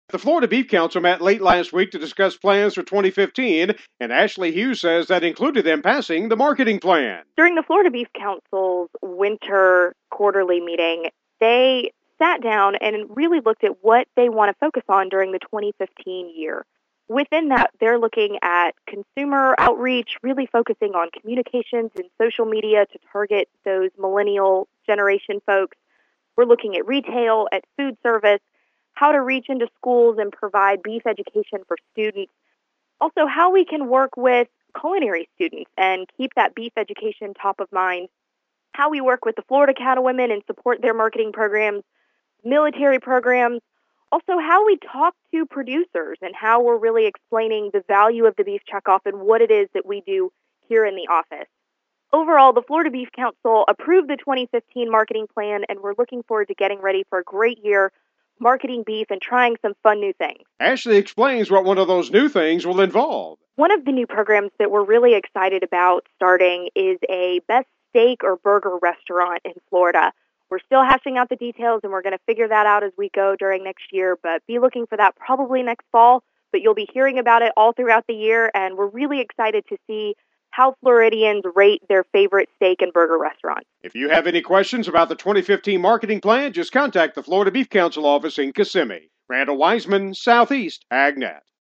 The Florida Beef Council met late last week to discuss plans for 2015, and Ashley Hughes says that included them passing the marketing plan. During the Florida Beef Council's winter quarterly meeting, they sat down and really looked at what they want to focus on during the 2015 year. Within that, they're looking at consumer outreach, really focusing on communications and social media to target those millennial generation folks. We're looking at retail, at food service, how to reach into schools and provide beef education for students. Also, how we can work with culinary students and keep that beef education top of mind. How we work with the Florida Cattlewomen and support their marketing programs, military programs. Also, how we talk to producers and how we're really explaining the value of the beef checkoff and what it is that we do here in the office. Overall, the Florida Beef Council approved the 2015 marketing plan, and we're looking forward to getting ready for a great year marketing beef and trying some fun new things. Ashley explains what one of those new things will involve. One of the new programs that we're really excited about starting is a best steak or burger restaurant in Florida. We're still hashing out the details, and we're going to figure that out as we go during next year, but be looking for that probably next fall. But you'll be hearing about it all throughout the year, and we're really excited to see how Floridians rate their favorite steak and burger restaurant. If you have any questions about the 2015 marketing plan, just contact the Florida Beef Council office in Kissimmee. Randall Wiseman, Southeast AgNet.